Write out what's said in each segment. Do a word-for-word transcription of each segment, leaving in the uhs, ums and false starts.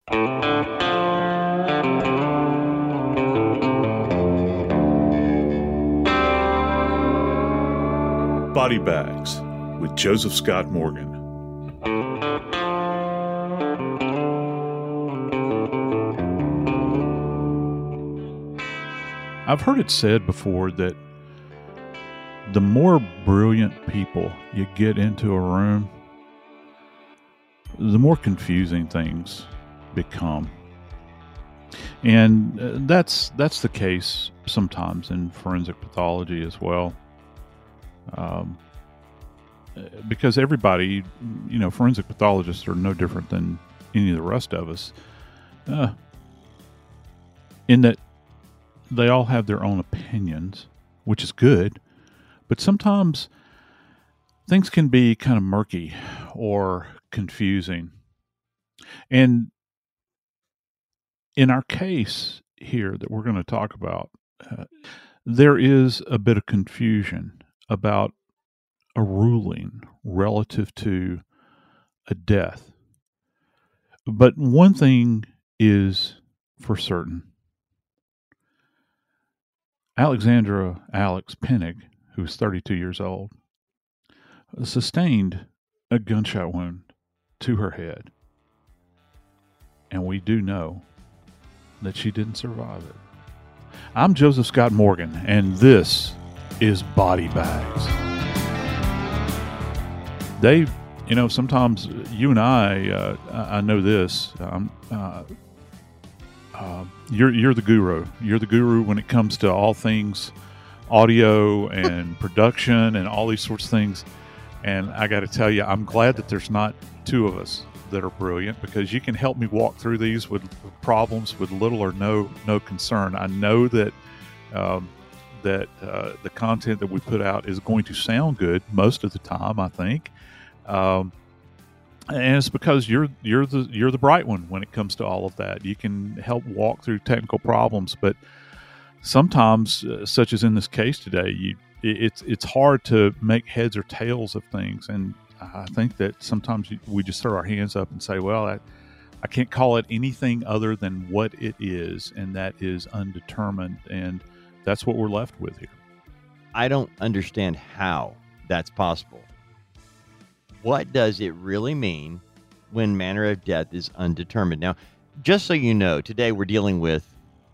Body Bags with Joseph Scott Morgan. I've heard it said before that the more brilliant people you get into a room, the more confusing things become. And uh, that's that's the case sometimes in forensic pathology as well. Um, because everybody, you know, forensic pathologists are no different than any of the rest of us, uh, in that they all have their own opinions, which is good, but sometimes things can be kind of murky or confusing. And in our case here that we're going to talk about, uh, there is a bit of confusion about a ruling relative to a death. But one thing is for certain. Alexandra Alex Pinnock, who was thirty-two years old, sustained a gunshot wound to her head. And we do know that she didn't survive it. I'm Joseph Scott Morgan, and this is Body Bags. Dave, you know, sometimes you and I, uh, I know this, um, uh, uh, you're you're the guru. You're the guru when it comes to all things audio and production and all these sorts of things. And I got to tell you, I'm glad that there's not two of us that are brilliant, because you can help me walk through these with problems with little or no no concern. I know that um, that uh, the content that we put out is going to sound good most of the time, I think. Um, and it's because you're you're the you're the bright one when it comes to all of that. You can help walk through technical problems, but sometimes, uh, such as in this case today, you it, it's it's hard to make heads or tails of things. And I think that sometimes we just throw our hands up and say, "Well, I, I can't call it anything other than what it is, and that is undetermined." And that's what we're left with here. I don't understand how that's possible. What does it really mean when manner of death is undetermined? Now, just so you know, today we're dealing with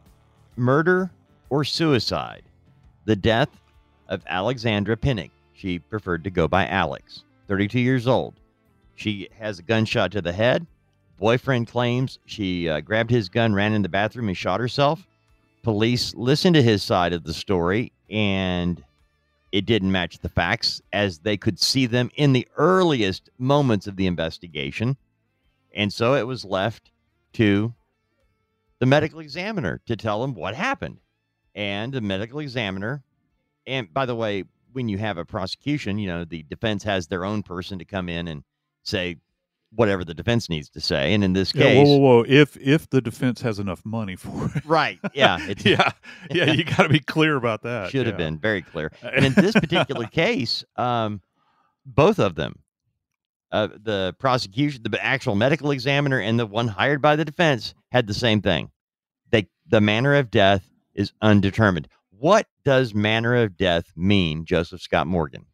murder or suicide. The death of Alexandra Pinnock. She preferred to go by Alex, thirty-two years old. She has a gunshot to the head. Boyfriend claims she uh, grabbed his gun, ran in the bathroom, and shot herself. Police listened to his side of the story, and it didn't match the facts as they could see them in the earliest moments of the investigation. And so it was left to the medical examiner to tell them what happened. And the medical examiner, and by the way, when you have a prosecution, you know, the defense has their own person to come in and say whatever the defense needs to say. And in this Yeah, case, whoa, whoa, whoa! If if the defense has enough money for it, right? Yeah, it's, yeah, yeah. You got to be clear about that. Should yeah. have been very clear. And in this particular case, um, both of them, uh, the prosecution, the actual medical examiner, and the one hired by the defense, had the same thing. They the manner of death is undetermined. What does manner of death mean, Joseph Scott Morgan?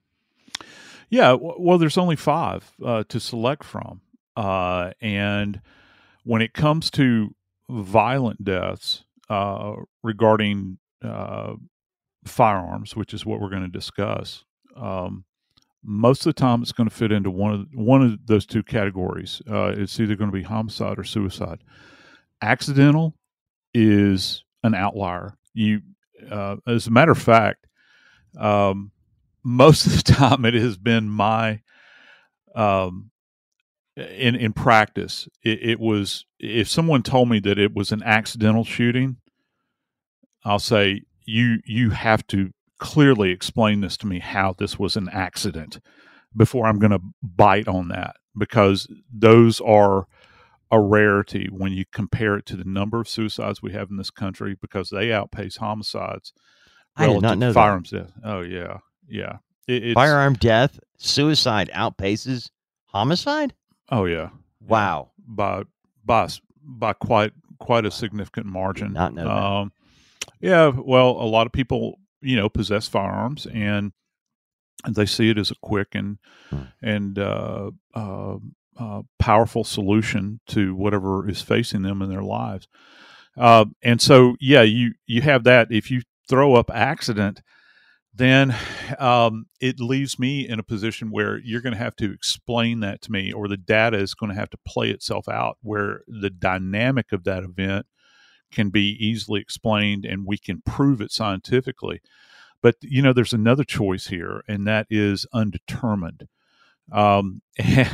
Yeah, w- well, there's only five uh, to select from. Uh, and when it comes to violent deaths uh, regarding uh, firearms, which is what we're going to discuss, um, most of the time it's going to fit into one of one of those two categories. Uh, it's either going to be homicide or suicide. Accidental is an outlier. You, uh, as a matter of fact, um, most of the time it has been my um, in in practice. It, it was if someone told me that it was an accidental shooting, I'll say you you have to clearly explain this to me how this was an accident before I'm going to bite on that, because those are a rarity when you compare it to the number of suicides we have in this country, because they outpace homicides. I did not know to that. firearms death. Oh yeah, yeah. It, it's, Firearm death, suicide outpaces homicide? Oh yeah. Wow. Yeah. By by by quite quite a significant margin. Did not know that. Um, yeah, well, a lot of people, you know, possess firearms, and they see it as a quick and Hmm. and uh, uh, uh, powerful solution to whatever is facing them in their lives. Uh, and so, yeah, you you have that. If you throw up accident, then um, it leaves me in a position where you're going to have to explain that to me, or the data is going to have to play itself out, where the dynamic of that event can be easily explained and we can prove it scientifically. But, you know, there's another choice here, and that is undetermined. Um,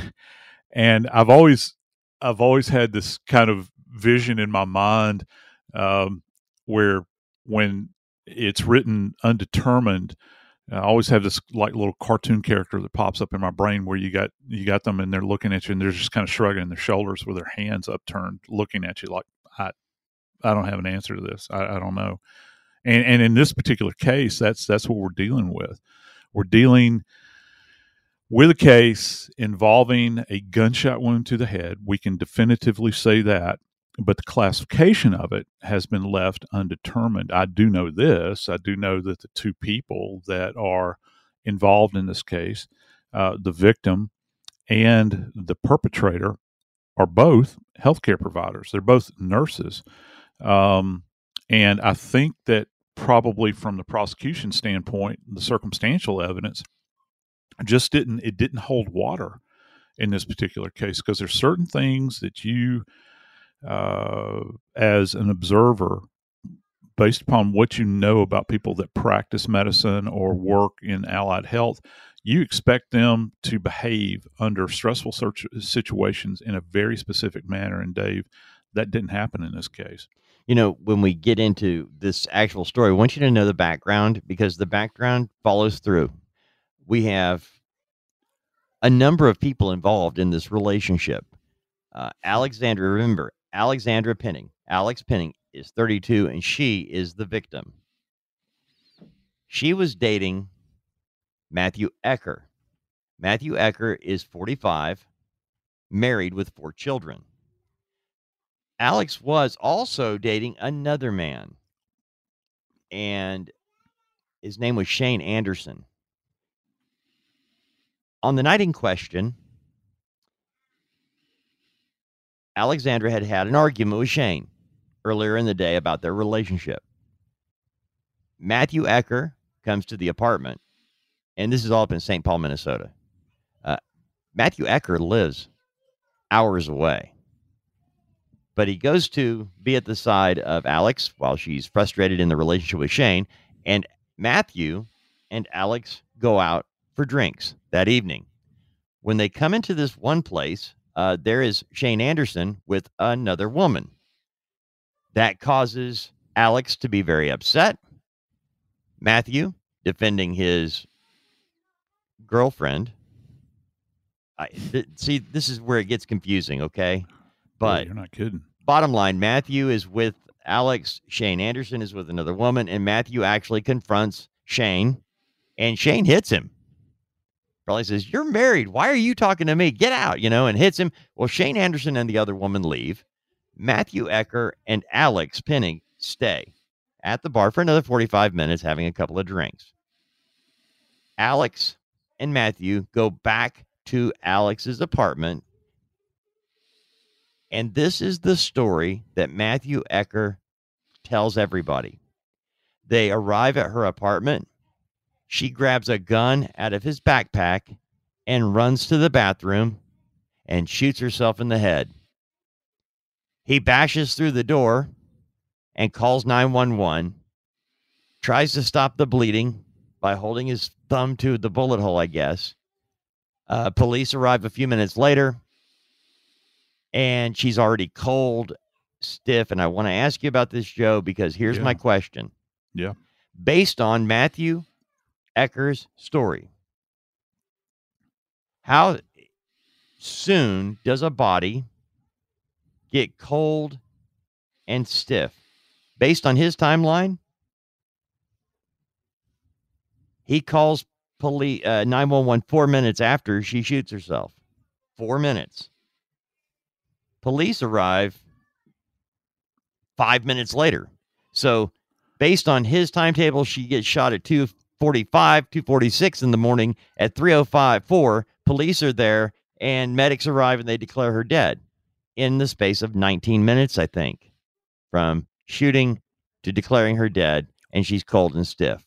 and I've always, I've always had this kind of vision in my mind um, where when it's written undetermined, I always have this like little cartoon character that pops up in my brain where you got you got them and they're looking at you and they're just kind of shrugging their shoulders with their hands upturned, looking at you like I I don't have an answer to this. I, I don't know. And and in this particular case, that's that's what we're dealing with. We're dealing with a case involving a gunshot wound to the head. We can definitively say that, but the classification of it has been left undetermined. I do know this. I do know that the two people that are involved in this case, uh, the victim and the perpetrator, are both healthcare providers. They're both nurses. Um, and I think that probably from the prosecution standpoint, the circumstantial evidence just didn't, it didn't hold water in this particular case, because there's certain things that you, uh, as an observer, based upon what you know about people that practice medicine or work in allied health, you expect them to behave under stressful search situations in a very specific manner. And Dave, that didn't happen in this case. You know, when we get into this actual story, I want you to know the background, because the background follows through. We have a number of people involved in this relationship. Uh, Alexandra, remember, Alexandra Penning. Alex Penning is thirty-two, and she is the victim. She was dating Matthew Ecker. Matthew Ecker is forty-five, married with four children. Alex was also dating another man, and his name was Shane Anderson. On the night in question, Alexandra had had an argument with Shane earlier in the day about their relationship. Matthew Ecker comes to the apartment, and this is all up in Saint Paul, Minnesota. Uh, Matthew Ecker lives hours away, but he goes to be at the side of Alex while she's frustrated in the relationship with Shane, and Matthew and Alex go out for drinks that evening. When they come into this one place, uh, there is Shane Anderson with another woman. That causes Alex to be very upset. Matthew, defending his girlfriend. I, th- see, this is where it gets confusing, okay? But Boy, you're not kidding. Bottom line, Matthew is with Alex. Shane Anderson is with another woman, and Matthew actually confronts Shane, and Shane hits him. Probably says, "You're married. Why are you talking to me? Get out," you know, and hits him. Well, Shane Anderson and the other woman leave. Matthew Ecker and Alex Penning stay at the bar for another forty-five minutes, having a couple of drinks. Alex and Matthew go back to Alex's apartment, and this is the story that Matthew Ecker tells everybody. They arrive at her apartment. She grabs a gun out of his backpack and runs to the bathroom and shoots herself in the head. He bashes through the door and calls nine one one, tries to stop the bleeding by holding his thumb to the bullet hole, I guess. Uh, police arrive a few minutes later, and she's already cold, stiff. And I want to ask you about this, Joe, because here's Yeah. my question. Yeah. Based on Matthew Ecker's story, how soon does a body get cold and stiff? Based on his timeline, he calls police uh, nine one one four minutes after she shoots herself. Four minutes. Police arrive five minutes later. So based on his timetable, she gets shot at two forty-five, two forty-six in the morning. At three oh five, four, police are there and medics arrive and they declare her dead in the space of nineteen minutes, I think, from shooting to declaring her dead, and she's cold and stiff.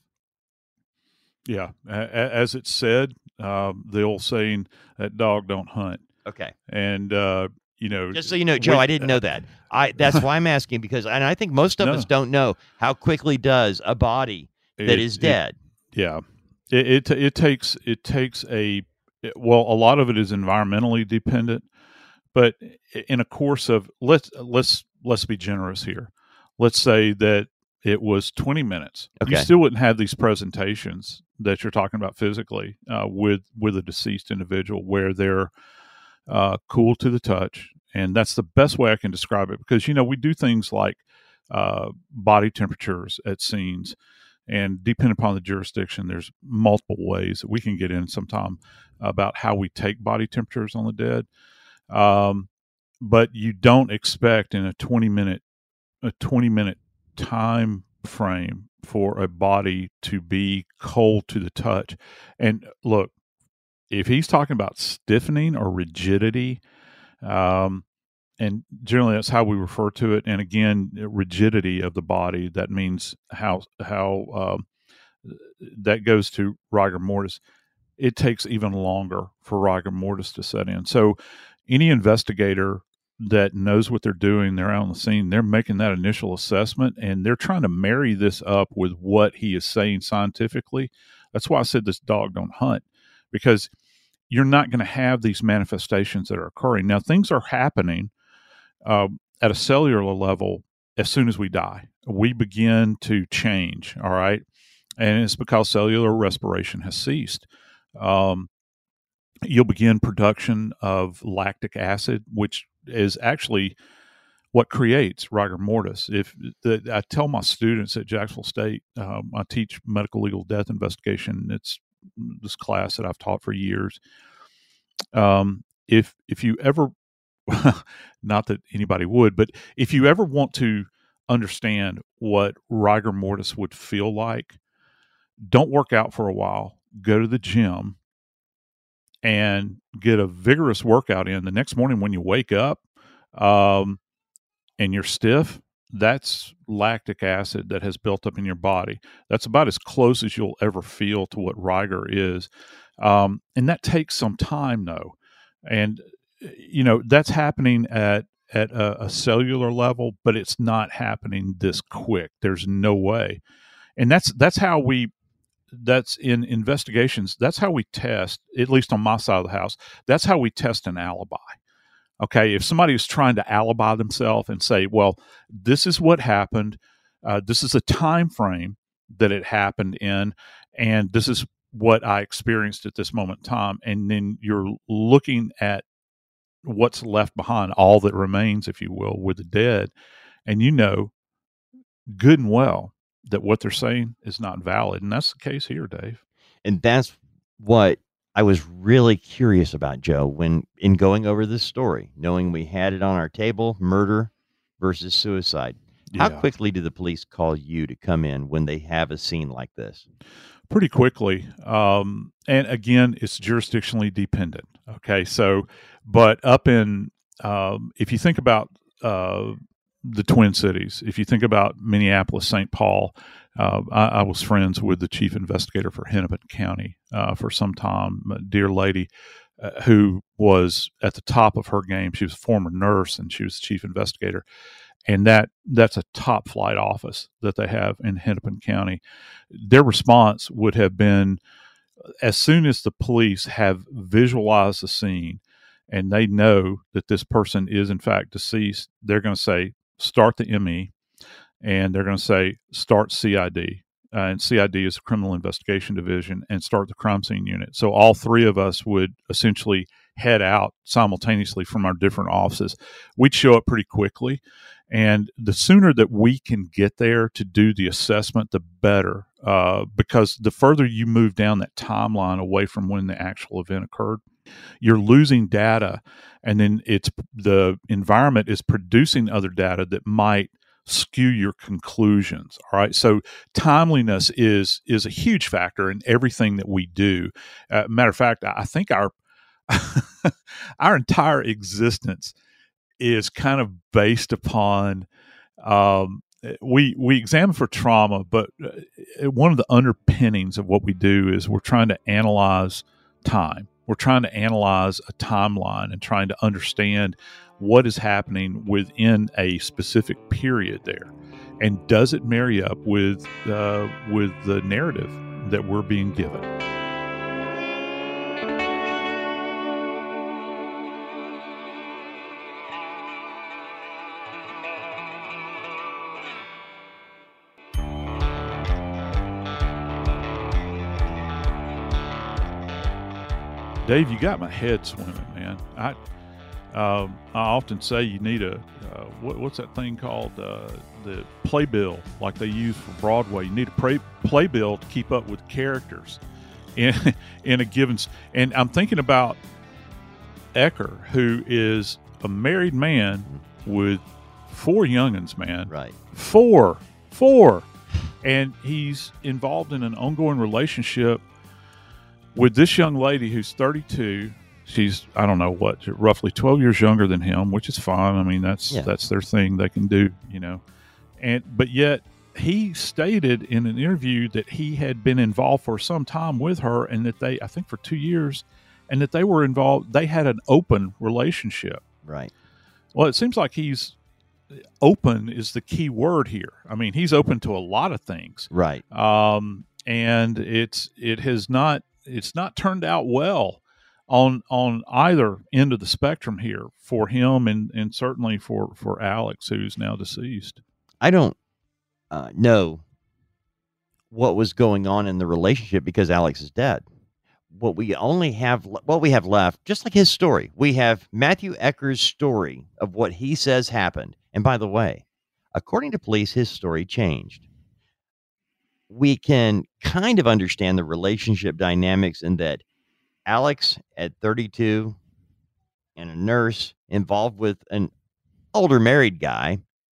Yeah. As it's said, uh, the old saying, that dog don't hunt. Okay. And, uh, you know, just so you know, Joe, we, I didn't know that. I that's why I'm asking, because, and I think most of no. us don't know how quickly does a body that it, is dead. It, yeah, it, it it takes it takes a well, a lot of it is environmentally dependent, but in a course of let's let's let's be generous here. Let's say that it was twenty minutes. Okay. You still wouldn't have these presentations that you're talking about physically uh, with with a deceased individual, where they're uh, cool to the touch. And that's the best way I can describe it, because, you know, we do things like uh, body temperatures at scenes, and depending upon the jurisdiction, there's multiple ways that we can get in sometime about how we take body temperatures on the dead. Um, but you don't expect in a twenty minute, a twenty minute time frame for a body to be cold to the touch. And look, if he's talking about stiffening or rigidity, um, and generally that's how we refer to it. And again, rigidity of the body, that means how, how, um, that goes to rigor mortis. It takes even longer for rigor mortis to set in. So any investigator that knows what they're doing, they're out on the scene, they're making that initial assessment, and they're trying to marry this up with what he is saying scientifically. That's why I said this dog don't hunt, because you're not going to have these manifestations that are occurring. Now, things are happening uh, at a cellular level as soon as we die. We begin to change, all right? And it's because cellular respiration has ceased. Um, you'll begin production of lactic acid, which is actually what creates rigor mortis. If the, I tell my students at Jacksonville State, um, I teach medical legal death investigation. It's this class that I've taught for years. Um, if if you ever, not that anybody would, but if you ever want to understand what rigor mortis would feel like, don't work out for a while. Go to the gym and get a vigorous workout in. The next morning when you wake up um, and you're stiff, that's lactic acid that has built up in your body. That's about as close as you'll ever feel to what rigor is. Um, and that takes some time, though. And, you know, that's happening at, at a, a cellular level, but it's not happening this quick. There's no way. And that's that's how we, that's in investigations, that's how we test, at least on my side of the house, that's how we test an alibi. Okay, if somebody is trying to alibi themselves and say, well, this is what happened, uh, this is a time frame that it happened in, and this is what I experienced at this moment in time, and then you're looking at what's left behind, all that remains, if you will, with the dead, and you know good and well that what they're saying is not valid, and that's the case here, Dave. And that's what I was really curious about, Joe, when in going over this story, knowing we had it on our table, murder versus suicide. How Yeah. quickly do the police call you to come in when they have a scene like this? Pretty quickly. Um, and again, it's jurisdictionally dependent. Okay. So, but up in, um, if you think about uh, the Twin Cities, if you think about Minneapolis, Saint Paul, uh, I, I was friends with the chief investigator for Hennepin County uh, for some time, a dear lady uh, who was at the top of her game. She was a former nurse and she was the chief investigator. And that that's a top flight office that they have in Hennepin County. Their response would have been, as soon as the police have visualized the scene and they know that this person is in fact deceased, they're going to say, start the M E, and they're going to say, start C I D. Uh, and C I D is the Criminal Investigation Division, and start the crime scene unit. So all three of us would essentially head out simultaneously from our different offices. We'd show up pretty quickly. And the sooner that we can get there to do the assessment, the better, uh, because the further you move down that timeline away from when the actual event occurred, you're losing data, and then it's the environment is producing other data that might skew your conclusions. All right. So timeliness is is a huge factor in everything that we do. Uh, matter of fact, I think our our entire existence is kind of based upon um, we we examine for trauma, but one of the underpinnings of what we do is we're trying to analyze time. We're trying to analyze a timeline and trying to understand what is happening within a specific period there, and does it marry up with uh, with the narrative that we're being given. Dave, you got my head swimming, man. I um, I often say you need a uh, what, what's that thing called uh, the playbill, like they use for Broadway. You need a play, playbill to keep up with characters in in a given. And I'm thinking about Ecker, who is a married man with four youngins, man. Right. Four, four, and he's involved in an ongoing relationship with this young lady who's thirty-two. She's, I don't know what, roughly twelve years younger than him, which is fine. I mean, that's yeah. that's their thing. They can do, you know. And but yet he stated in an interview that he had been involved for some time with her, and that they, I think for two years, and that they were involved. They had an open relationship. Right. Well, it seems like he's open is the key word here. I mean, he's open to a lot of things. Right. Um, and it's it has not. It's not turned out well on on either end of the spectrum here for him, and, and certainly for, for Alex, who's now deceased. I don't uh, know what was going on in the relationship because Alex is dead. What we only have, what we have left, just like his story, we have Matthew Ecker's story of what he says happened. And by the way, according to police, his story changed. We can kind of understand the relationship dynamics in that Alex at thirty-two and a nurse involved with an older married guy.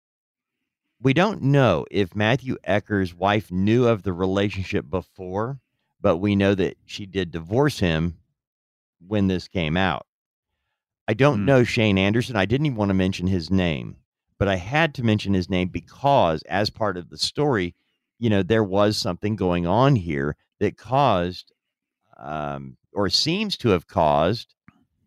We don't know if Matthew Ecker's wife knew of the relationship before, but we know that she did divorce him when this came out. I don't Hmm. know Shane Anderson. I didn't even want to mention his name, but I had to mention his name because as part of the story, you know, there was something going on here that caused, um, or seems to have caused,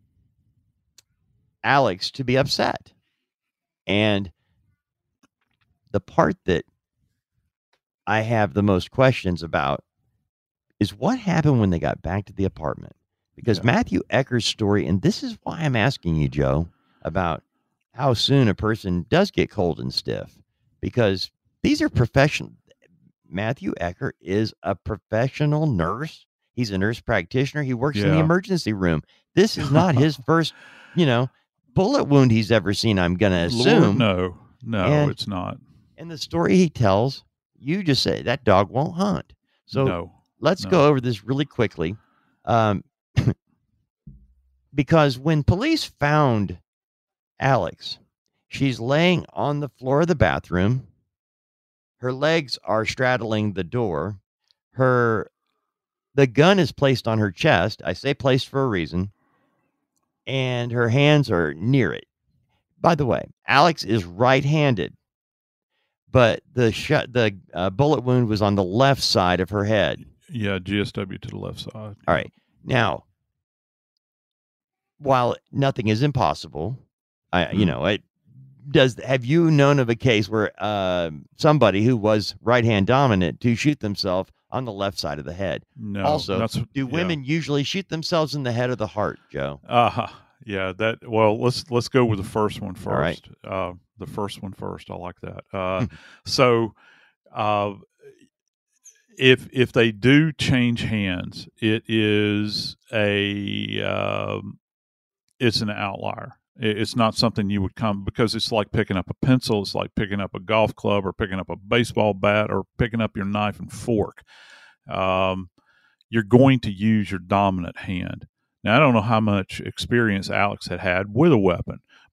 Alex to be upset. And the part that I have the most questions about is what happened when they got back to the apartment. Because Yeah. Matthew Ecker's story, and this is why I'm asking you, Joe, about how soon a person does get cold and stiff, because these are professional. Matthew Ecker is a professional nurse. He's a nurse practitioner. He works in the Yeah. emergency room. This is not his first, you know, bullet wound he's ever seen, I'm going to Lord, assume. no, no, And- it's not. And the story he tells, you just say that dog won't hunt. So no. let's no. go over this really quickly. Um, because when police found Alex, she's laying on the floor of the bathroom. Her legs are straddling the door. Her, the gun is placed on her chest. I say placed for a reason. And her hands are near it. By the way, Alex is right-handed, but the shot, the uh, bullet wound was on the left side of her head. Yeah, G S W to the left side. All right. Now, while nothing is impossible, I, you Mm. know, it does. Have you known of a case where uh, somebody who was right hand dominant to shoot themselves on the left side of the head? No. Also, that's, do yeah. women usually shoot themselves in the head or the heart, Joe? Uh, yeah, that, well, let's, let's go with the first one first. All right. Uh, the first one first. I like that. Uh, so, uh, if, if they do change hands, it is a, um, it's an outlier. It, it's not something you would come, because it's like picking up a pencil. It's like picking up a golf club or picking up a baseball bat or picking up your knife and fork. Um, you're going to use your dominant hand. Now, I don't know how much experience Alex had had with a weapon,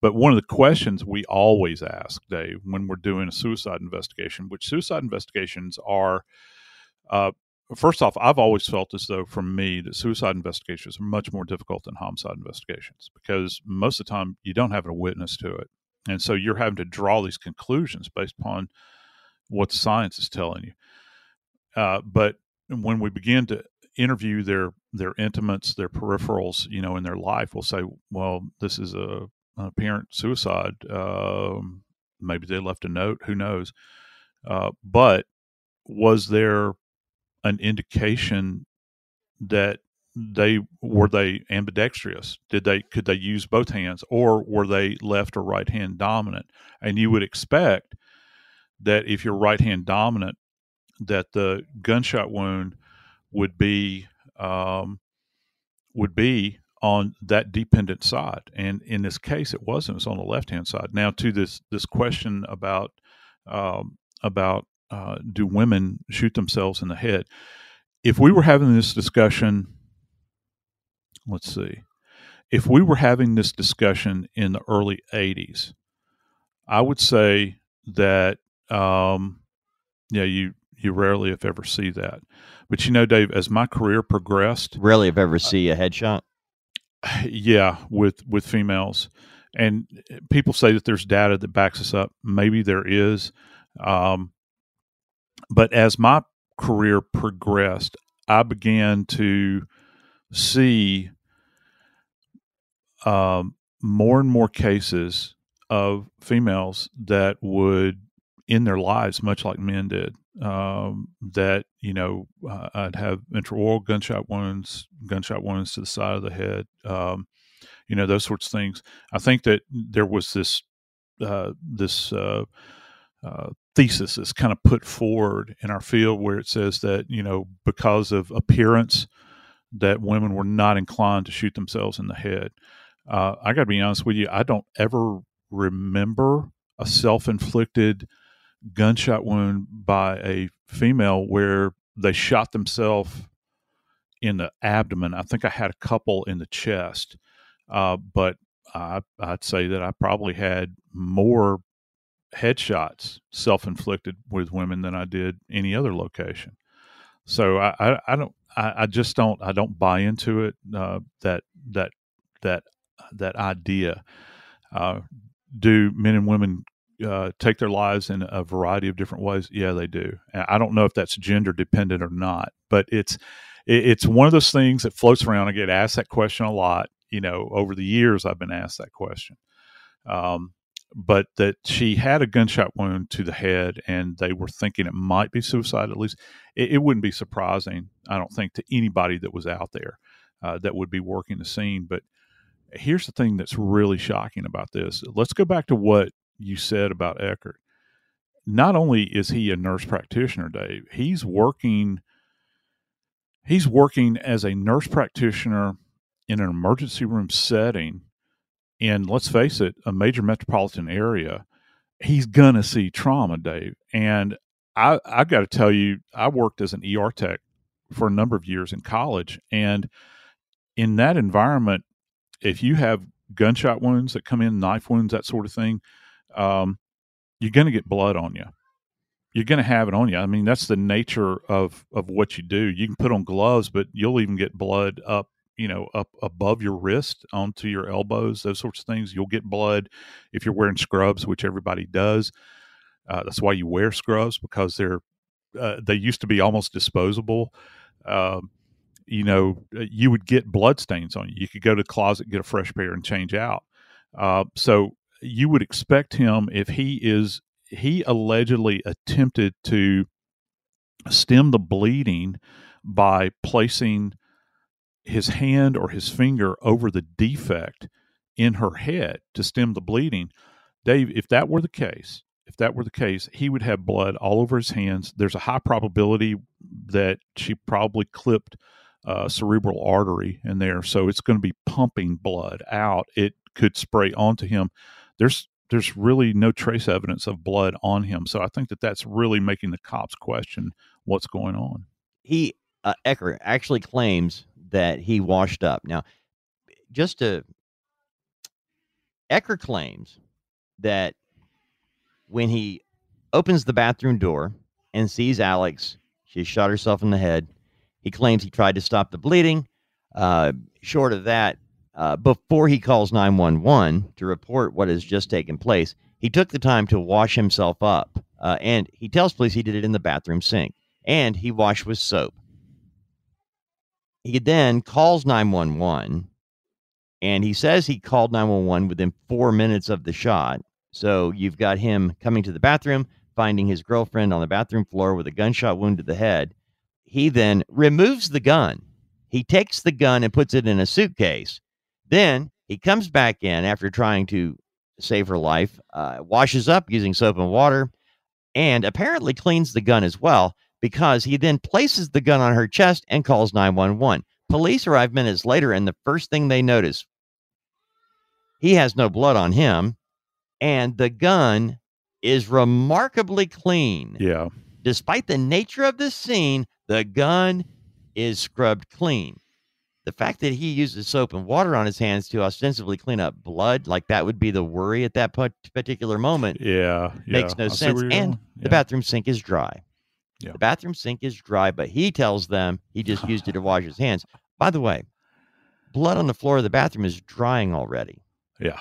But one of the questions we always ask, Dave, when we're doing a suicide investigation, which suicide investigations are, uh, first off, I've always felt as though, for me, that suicide investigations are much more difficult than homicide investigations because most of the time you don't have a witness to it. And so you're having to draw these conclusions based upon what the science is telling you. Uh, but when we begin to interview their their intimates, their peripherals, you know, in their life, we'll say, well, this is a, an apparent suicide. Um, maybe they left a note. Who knows? Uh, but was there an indication that they were they ambidextrous? Did they could they use both hands, or were they left or right hand dominant? And you would expect that if you're right hand dominant, that the gunshot wound would be um, would be on that dependent side, and in this case, it wasn't. It was on the left hand side. Now, to this this question about um, about uh, do women shoot themselves in the head? If we were having this discussion, let's see, if we were having this discussion in the early eighties, I would say that um, yeah, you you rarely if ever see that. But you know, Dave, as my career progressed, Rarely if ever see a headshot. yeah, with with females, and people say that there's data that backs us up. Maybe there is, um, but as my career progressed, I began to see um, more and more cases of females that would end their lives much like men did. Um, that, you know, uh, I'd have intraoral gunshot wounds, gunshot wounds to the side of the head, um, you know, those sorts of things. I think that there was this uh, this uh, uh, thesis that's kind of put forward in our field where it says that, you know, because of appearance, that women were not inclined to shoot themselves in the head. Uh, I got to be honest with you, I don't ever remember a self-inflicted gunshot wound by a female where they shot themselves in the abdomen. I think I had a couple in the chest, uh, but I, I'd say that I probably had more headshots self-inflicted with women than I did any other location. So I, I, I don't, I, I just don't, I don't buy into it. Uh, that that that that idea. Uh, do men and women uh, take their lives in a variety of different ways? Yeah, they do. And I don't know if that's gender dependent or not, but it's it, it's one of those things that floats around. I get asked that question a lot. You know, over the years, I've been asked that question. Um, but that she had a gunshot wound to the head, and they were thinking it might be suicide. At least it, it wouldn't be surprising, I don't think, to anybody that was out there uh, that would be working the scene. But here's the thing that's really shocking about this. Let's go back to what you said about Eckert. Not only is he a nurse practitioner, Dave, he's working he's working as a nurse practitioner in an emergency room setting in, let's face it, a major metropolitan area. He's gonna see trauma, Dave. And I I got to tell you, I worked as an E R tech for a number of years in college, and in that environment, if you have gunshot wounds that come in, knife wounds, that sort of thing, um, you're going to get blood on you. You're going to have it on you. I mean, that's the nature of of what you do. You can put on gloves, but you'll even get blood up, you know, up above your wrist onto your elbows, those sorts of things. You'll get blood if you're wearing scrubs, which everybody does. Uh, that's why you wear scrubs, because they're uh, they used to be almost disposable. Um, you know, you would get blood stains on you. You could go to the closet, get a fresh pair, and change out. Uh, so you would expect him, if he is, he allegedly attempted to stem the bleeding by placing his hand or his finger over the defect in her head to stem the bleeding. Dave, if that were the case, if that were the case, he would have blood all over his hands. There's a high probability that she probably clipped uh, cerebral artery in there, so it's going to be pumping blood out. It could spray onto him. There's there's really no trace evidence of blood on him, so I think that that's really making the cops question what's going on. He uh, Eckert actually claims that he washed up. Now, just to Ecker claims that when he opens the bathroom door and sees Alex, she shot herself in the head. He claims he tried to stop the bleeding. Uh, short of that, uh, before he calls nine one one to report what has just taken place, he took the time to wash himself up. Uh, and he tells police he did it in the bathroom sink. And he washed with soap. He then calls nine one one. And he says he called nine one one within four minutes of the shot. So you've got him coming to the bathroom, finding his girlfriend on the bathroom floor with a gunshot wound to the head. He then removes the gun. He takes the gun and puts it in a suitcase. Then he comes back in after trying to save her life, uh, washes up using soap and water, and apparently cleans the gun as well, because he then places the gun on her chest and calls nine one one. Police arrive minutes later, and the first thing they notice, he has no blood on him, and the gun is remarkably clean. Yeah. Despite the nature of this scene, the gun is scrubbed clean. The fact that he uses soap and water on his hands to ostensibly clean up blood, like that would be the worry at that particular moment, yeah, yeah. makes no I see sense. where you're And going. the Yeah. bathroom sink is dry. Yeah. The bathroom sink is dry, but he tells them he just used it to wash his hands. By the way, blood on the floor of the bathroom is drying already. Yeah.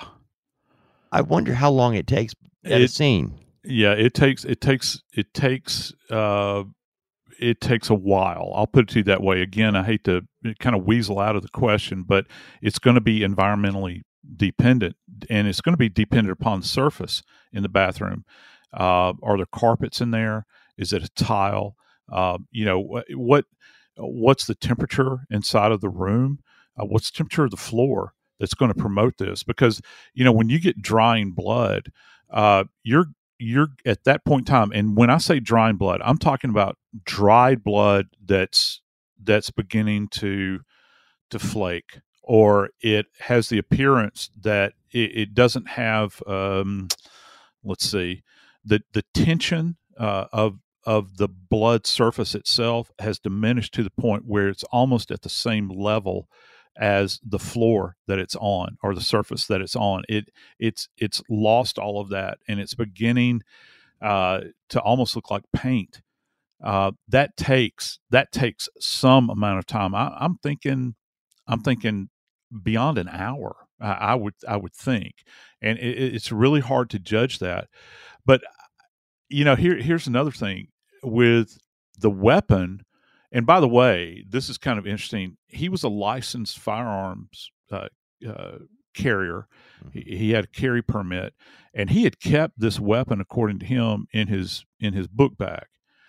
I wonder how long it takes at a It- scene. Yeah, it takes it takes it takes uh it takes a while. I'll put it to you that way. Again, I hate to kind of weasel out of the question, but it's going to be environmentally dependent, and it's going to be dependent upon the surface in the bathroom. Uh, are there carpets in there? Is it a tile? Uh, you know what, what what's the temperature inside of the room? Uh, what's the temperature of the floor that's going to promote this? Because you know when you get drying blood, uh, you're you're at that point in time, and when I say drying blood, I'm talking about dried blood that's that's beginning to to flake, or it has the appearance that it, it doesn't have. Um, let's see, the the tension uh, of of the blood surface itself has diminished to the point where it's almost at the same level as the floor that it's on, or the surface that it's on. It it's it's lost all of that, and it's beginning uh, to almost look like paint. Uh, that takes that takes some amount of time. I, I'm thinking I'm thinking beyond an hour. I, I would I would think, and it, it's really hard to judge that. But you know, here here's another thing with the weapon. And by the way, this is kind of interesting. He was a licensed firearms uh, uh, carrier. He, he had a carry permit, and he had kept this weapon, according to him, in his in his book bag.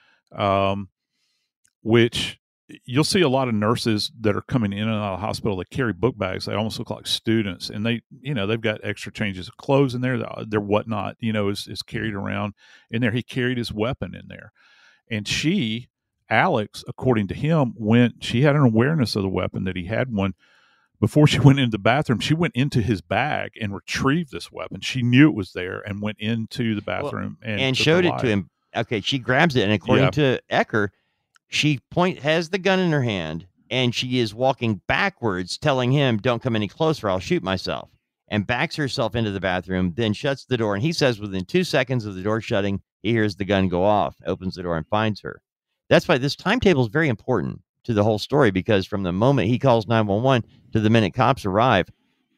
Um, which you'll see a lot of nurses that are coming in and out of the hospital that carry book bags. They almost look like students, and they, you know, they've got extra changes of clothes in there. Their whatnot, you know, is, is carried around in there. He carried his weapon in there, and she. Alex, according to him, went, she had an awareness of the weapon, that he had one. Before she went into the bathroom, she went into his bag and retrieved this weapon. She knew it was there and went into the bathroom well, and, and took showed a it light. to him. Okay, she grabs it, and according Yeah. to Ecker, she point has the gun in her hand, and she is walking backwards, telling him, "Don't come any closer, I'll shoot myself," and backs herself into the bathroom, then shuts the door. And he says within two seconds of the door shutting, he hears the gun go off, opens the door, and finds her. That's why this timetable is very important to the whole story, because from the moment he calls nine one one to the minute cops arrive,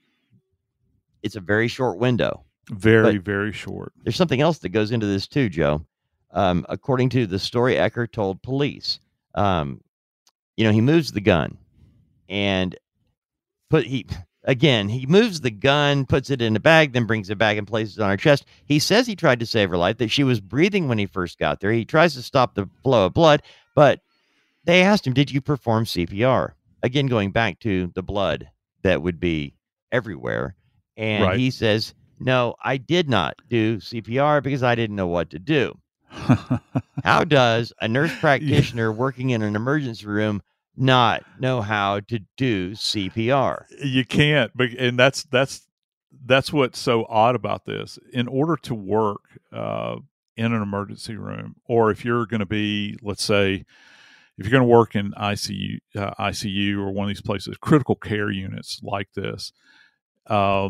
it's a very short window. Very, But very short. there's something else that goes into this too, Joe. Um, according to the story Ecker told police, um, you know, he moves the gun and put he again he moves the gun, puts it in a bag, then brings it back and places it on her chest. He says he tried to save her life, that she was breathing when he first got there. He tries to stop the flow of blood, but they asked him, "Did you perform C P R?" Again, going back to the blood that would be everywhere, and Right. he says, "No, I did not do C P R because I didn't know what to do." How does a nurse practitioner working in an emergency room not know how to do C P R? You can't, but and that's that's that's what's so odd about this. In order to work uh, in an emergency room, or if you're going to be, let's say, if you're going to work in I C U, uh, I C U or one of these places, critical care units like this, um,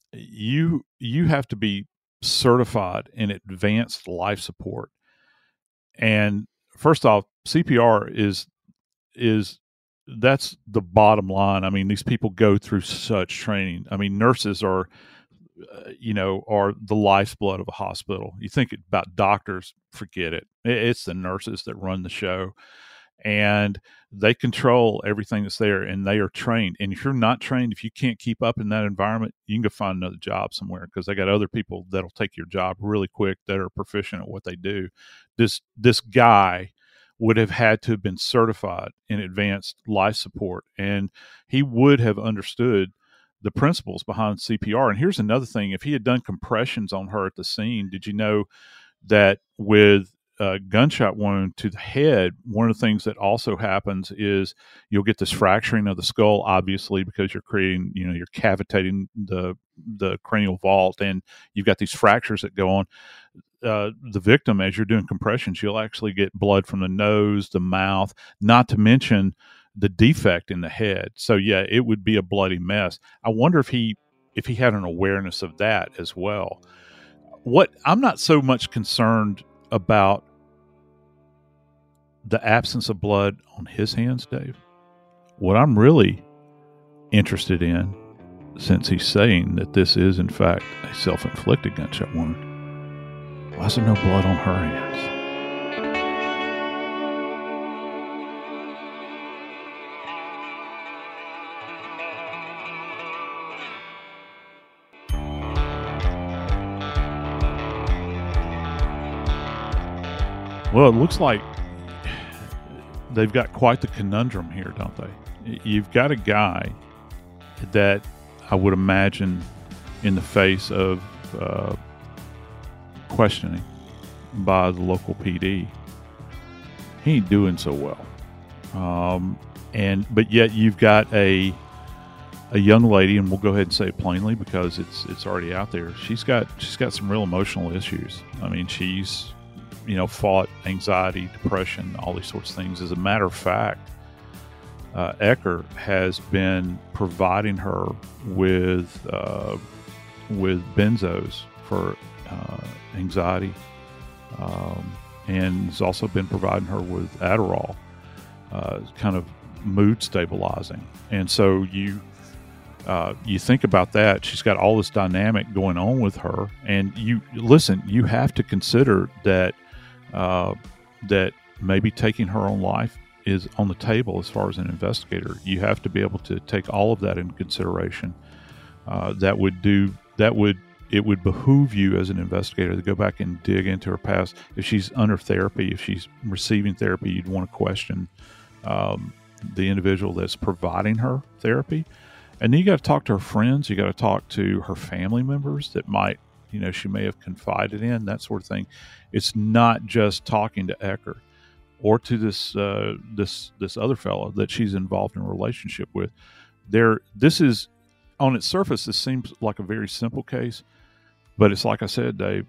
you you have to be certified in advanced life support. And first off, C P R is is that's the bottom line. I mean, these people go through such training. I mean, nurses are, uh, you know, are the lifeblood of a hospital. You think about doctors, forget it. It's the nurses that run the show, and they control everything that's there, and they are trained. And if you're not trained, if you can't keep up in that environment, you can go find another job somewhere, because they got other people that'll take your job really quick that are proficient at what they do. This this guy would have had to have been certified in advanced life support, and he would have understood the principles behind C P R. And here's another thing: if he had done compressions on her at the scene, did you know that with a gunshot wound to the head, one of the things that also happens is you'll get this fracturing of the skull, obviously, because you're creating, you know, you're cavitating the the cranial vault, and you've got these fractures that go on. Uh, the victim, as you're doing compressions, you'll actually get blood from the nose, the mouth, not to mention the defect in the head. So yeah, it would be a bloody mess. I wonder if he if he had an awareness of that as well. What I'm not so much concerned about the absence of blood on his hands, Dave. What I'm really interested in, since he's saying that this is in fact a self-inflicted gunshot wound, why is there no blood on her hands? Well, it looks like they've got quite the conundrum here, don't they? You've got a guy that I would imagine, in the face of uh, questioning by the local P D, he ain't doing so well. Um, and but yet you've got a a young lady, and we'll go ahead and say it plainly because it's it's already out there. She's got she's got some real emotional issues. I mean, she's you know fought anxiety, depression, all these sorts of things. As a matter of fact, uh, Ecker has been providing her with uh, with benzos for uh, anxiety, um, and has also been providing her with Adderall, uh, kind of mood stabilizing. And so you uh, you think about that. She's got all this dynamic going on with her, and you listen. You have to consider that uh, that maybe taking her own life is on the table as far as an investigator. You have to be able to take all of that into consideration. Uh, that would do that would it would behoove you as an investigator to go back and dig into her past. If she's under therapy, if she's receiving therapy, you'd want to question um, the individual that's providing her therapy. And then you got to talk to her friends. You got to talk to her family members that might, you know, she may have confided in, that sort of thing. It's not just talking to Ecker or to this uh, this this other fellow that she's involved in a relationship with. There, this is, on its surface, this seems like a very simple case, but it's like I said, Dave,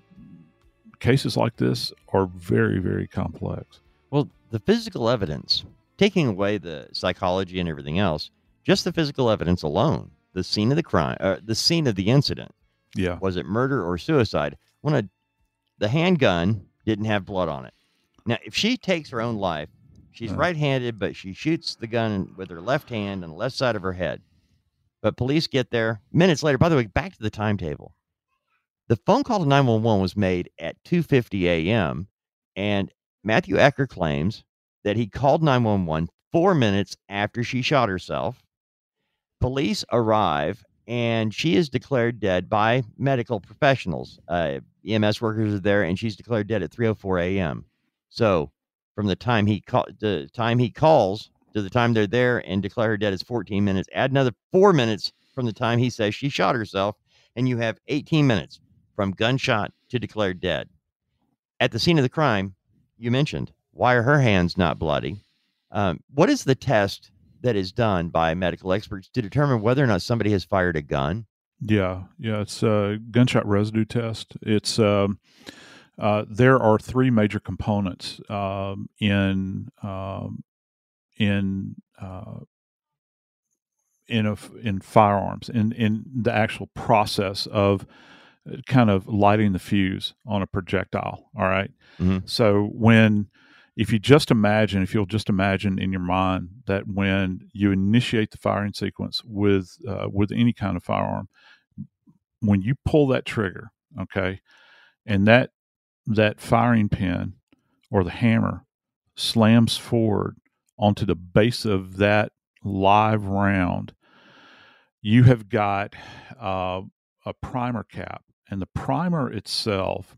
cases like this are very, very complex. Well, the physical evidence, taking away the psychology and everything else, just the physical evidence alone, the scene of the crime, uh, the scene of the incident, Yeah. was it murder or suicide? When a, the handgun didn't have blood on it. Now, if she takes her own life, she's Uh. right-handed, but she shoots the gun with her left hand on the left side of her head. But police get there minutes later. By the way, back to the timetable. The phone call to nine one one was made at two fifty a.m., and Matthew Ecker claims that he called nine one one four minutes after she shot herself. Police arrive, and she is declared dead by medical professionals. Uh, E M S workers are there, and she's declared dead at three oh four a.m. So from the time he call, the time he calls to the time they're there and declare her dead is fourteen minutes. Add another four minutes from the time he says she shot herself, and you have eighteen minutes from gunshot to declared dead. At the scene of the crime, you mentioned, why are her hands not bloody? Um, what is the test that is done by medical experts to determine whether or not somebody has fired a gun? Yeah, yeah, it's a gunshot residue test. It's um, uh, there are three major components um, in um, in uh, in a, in firearms, in in the actual process of kind of lighting the fuse on a projectile. All right. Mhm. So when, if you just imagine, if you'll just imagine in your mind that when you initiate the firing sequence with uh, with any kind of firearm, when you pull that trigger, okay, and that that firing pin or the hammer slams forward onto the base of that live round, you have got uh, a primer cap, and the primer itself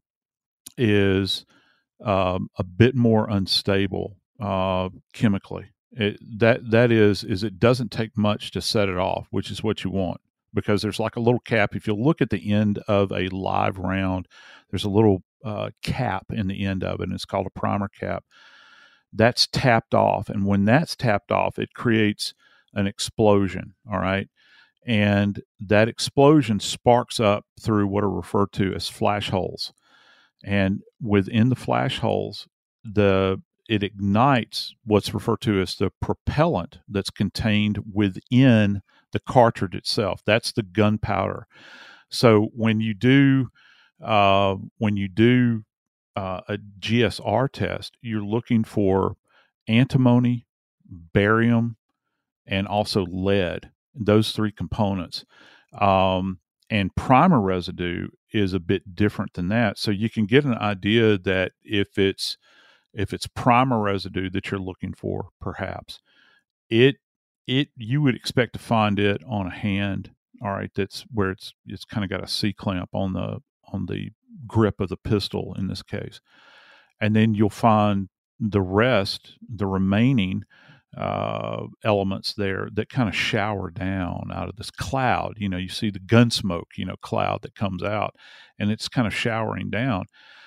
is um, a bit more unstable uh, chemically. It, that that is is it doesn't take much to set it off, which is what you want, because there's like a little cap. If you look at the end of a live round, there's a little uh, cap in the end of it, and it's called a primer cap. That's tapped off, and when that's tapped off, it creates an explosion. All right. And that explosion sparks up through what are referred to as flash holes. And within the flash holes, the it ignites what's referred to as the propellant that's contained within the cartridge itself. That's the gunpowder. So when you do uh, when you do uh, a G S R test, you're looking for antimony, barium, and also lead. Those three components. Um, and primer residue is a bit different than that. So you can get an idea that if it's if it's primer residue that you're looking for, perhaps it it you would expect to find it on a hand. All right, that's where it's it's kind of got a C clamp on the on the grip of the pistol in this case, and then you'll find the rest, the remaining uh, elements there that kind of shower down out of this cloud. You know, you see the gun smoke, you know, cloud that comes out, and it's kind of showering down.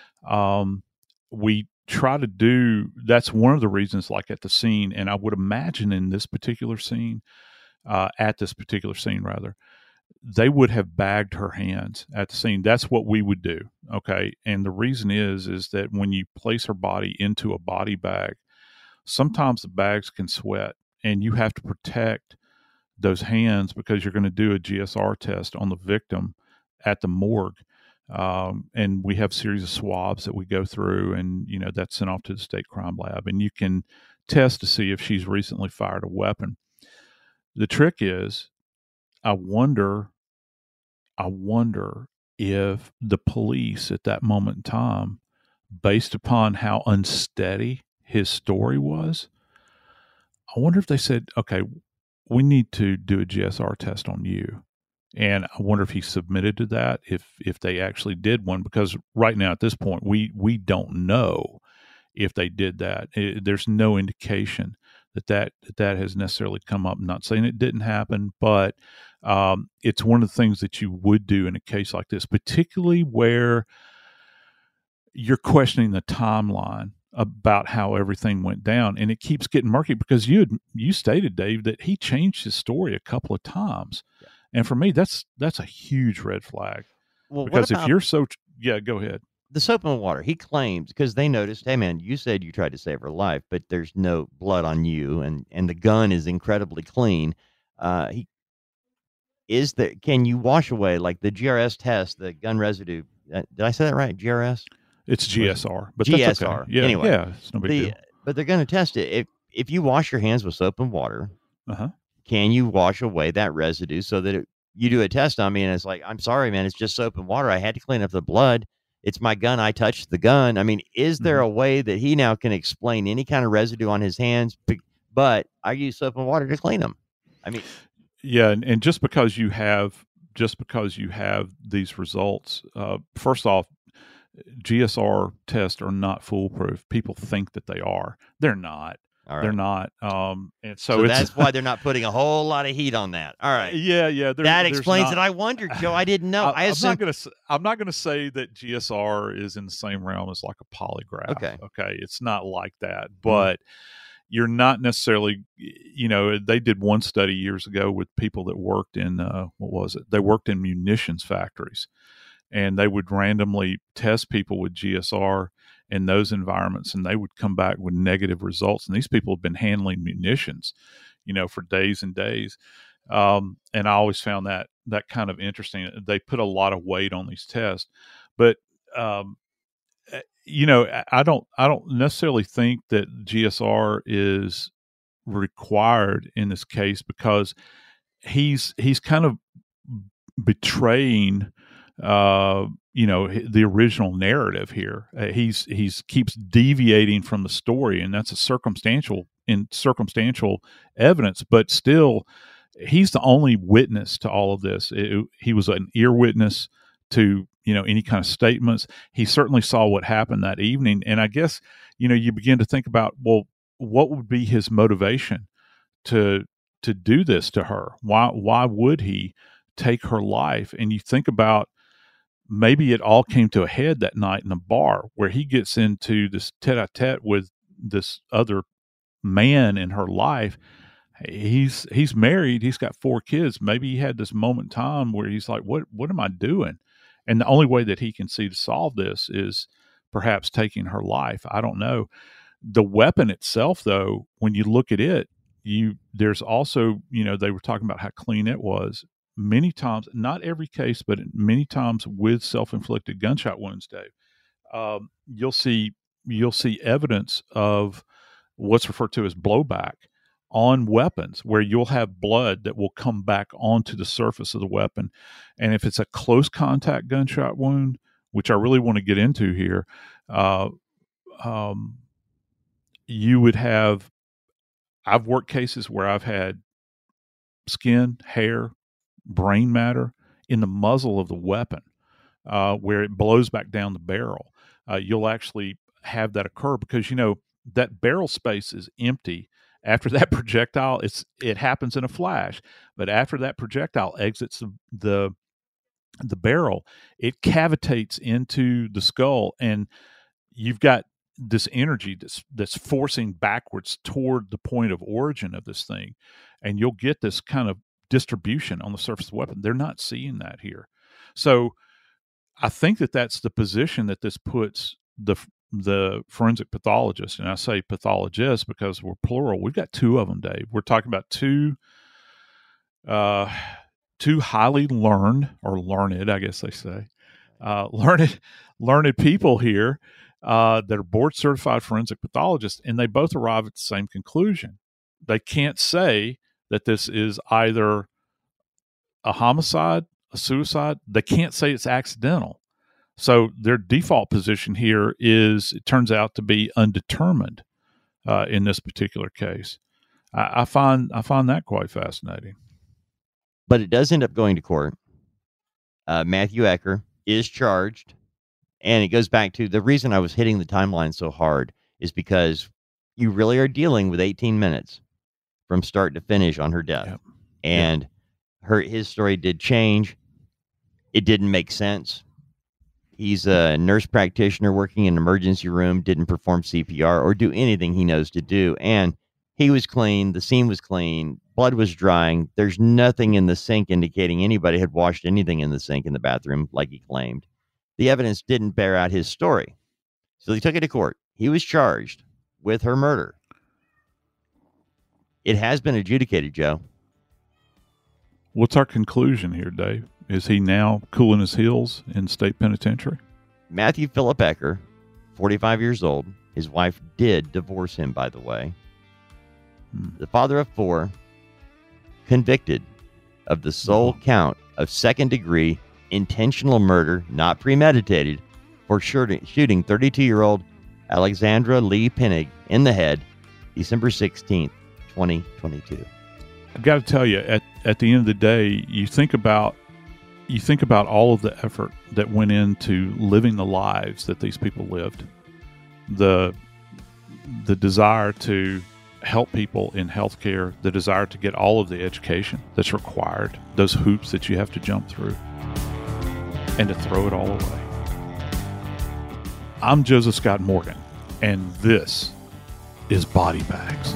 Um, we try to do, that's one of the reasons, like at the scene, and I would imagine in this particular scene, uh, at this particular scene rather, they would have bagged her hands at the scene. That's what we would do. Okay. And the reason is, is that when you place her body into a body bag, sometimes the bags can sweat, and you have to protect those hands because you're going to do a G S R test on the victim at the morgue. Um, and we have a series of swabs that we go through, and, you know, that's sent off to the state crime lab, and you can test to see if she's recently fired a weapon. The trick is, I wonder, I wonder if the police at that moment in time, based upon how unsteady his story was, I wonder if they said, okay, we need to do a G S R test on you. And I wonder if he submitted to that, if if they actually did one, because right now at this point, we we don't know if they did that. It, there's no indication that that, that that has necessarily come up. I'm not saying it didn't happen, but um, it's one of the things that you would do in a case like this, particularly where you're questioning the timeline about how everything went down, and it keeps getting murky because you had, you stated, Dave, that he changed his story a couple of times, yeah. And for me, that's that's a huge red flag. Well, because what about if you're so, yeah, go ahead. The soap and water? He claims, because they noticed, hey man, you said you tried to save her life, but there's no blood on you, and and the gun is incredibly clean. Uh, he is there. Can you wash away, like the G R S test, the gun residue? Uh, did I say that right? G R S. It's G S R, but G S R. that's okay. Yeah, Anyway, yeah, it's no big the deal. but they're going to test it. If if you wash your hands with soap and water, uh-huh. Can you wash away that residue so that it, you do a test on me and it's like, I'm sorry, man, it's just soap and water. I had to clean up the blood. It's my gun. I touched the gun. I mean, is there Mm-hmm. a way that he now can explain any kind of residue on his hands, but I use soap and water to clean them? I mean, yeah, and, and just because you have just because you have these results, uh, first off, G S R tests are not foolproof. People think that they are. They're not. All right. They're not. Um, and so, so it's, that's why they're not putting a whole lot of heat on that. All right. Yeah, yeah. There, that explains not, it. I wondered, Joe. I didn't know. I, I assume. I'm not going to. I'm not going to say that G S R is in the same realm as like a polygraph. Okay. Okay. It's not like that, but. Mm-hmm. You're not necessarily, you know, they did one study years ago with people that worked in, uh, what was it? They worked in munitions factories, and they would randomly test people with G S R in those environments, and they would come back with negative results. And these people have been handling munitions, you know, for days and days. Um, and I always found that that kind of interesting. They put a lot of weight on these tests, but um, you know, I don't I don't necessarily think that G S R is required in this case, because he's he's kind of betraying uh you know the original narrative here. Uh, he's he's keeps deviating from the story, and that's a circumstantial in circumstantial evidence, but still he's the only witness to all of this. It, he was an ear witness to, you know, any kind of statements. He certainly saw what happened that evening, and I guess, you know, you begin to think about, well, what would be his motivation to to do this to her? Why why would he take her life? And you think about, maybe it all came to a head that night in a bar where he gets into this tete-a-tete with this other man in her life. He's he's married. He's got four kids. Maybe he had this moment in time where he's like, what what am I doing? And the only way that he can see to solve this is perhaps taking her life. I don't know. The weapon itself, though, when you look at it, you there's also, you know, they were talking about how clean it was. Many times, not every case, but many times with self-inflicted gunshot wounds, Dave, um, you'll see you'll see evidence of what's referred to as blowback on weapons, where you'll have blood that will come back onto the surface of the weapon. And if it's a close contact gunshot wound, which I really want to get into here, uh, um, you would have, I've worked cases where I've had skin, hair, brain matter in the muzzle of the weapon, uh, where it blows back down the barrel. Uh, you'll actually have that occur because, you know, that barrel space is empty. After that projectile, it's it happens in a flash. But after that projectile exits the the, the barrel, it cavitates into the skull, and you've got this energy that's that's forcing backwards toward the point of origin of this thing, and you'll get this kind of distribution on the surface of the weapon. They're not seeing that here. So I think that that's the position that this puts the the forensic pathologist, and I say pathologist because we're plural. We've got two of them, Dave. We're talking about two uh, two highly learned, or learned, I guess they say, uh, learned learned people here uh, that are board certified forensic pathologists, and they both arrive at the same conclusion. They can't say that this is either a homicide, a suicide. They can't say it's accidental. So their default position here is, it turns out to be undetermined uh, in this particular case. I, I find I find that quite fascinating. But it does end up going to court. Uh, Matthew Ecker is charged, and it goes back to the reason I was hitting the timeline so hard is because you really are dealing with eighteen minutes from start to finish on her death. Yep. And yep. her his story did change. It didn't make sense. He's a nurse practitioner working in an emergency room, didn't perform C P R or do anything he knows to do. And he was clean. The scene was clean. Blood was drying. There's nothing in the sink indicating anybody had washed anything in the sink in the bathroom like he claimed. The evidence didn't bear out his story. So he took it to court. He was charged with her murder. It has been adjudicated, Joe. What's our conclusion here, Dave? Is he now cooling his heels in state penitentiary? Matthew Philip Ecker, forty-five years old. His wife did divorce him, by the way. Hmm. The father of four, convicted of the sole oh. count of second-degree intentional murder, not premeditated, for shooting thirty-two-year-old Alexandra Lee Pinnig in the head, December sixteenth, twenty twenty-two. I've got to tell you, at, at the end of the day, you think about you think about all of the effort that went into living the lives that these people lived, the the desire to help people in healthcare, the desire to get all of the education that's required, those hoops that you have to jump through, and to throw it all away. I'm Joseph Scott Morgan, and this is Body Bags.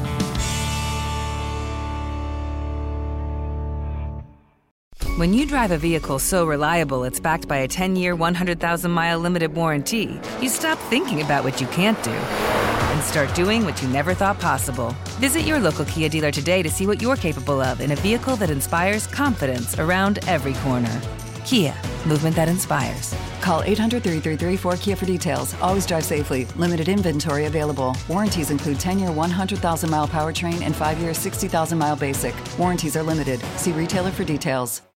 When you drive a vehicle so reliable it's backed by a ten-year, one hundred thousand mile limited warranty, you stop thinking about what you can't do and start doing what you never thought possible. Visit your local Kia dealer today to see what you're capable of in a vehicle that inspires confidence around every corner. Kia, movement that inspires. Call eight hundred, three three three, four Kia for details. Always drive safely. Limited inventory available. Warranties include ten-year, one hundred thousand mile powertrain and five-year, sixty thousand mile basic. Warranties are limited. See retailer for details.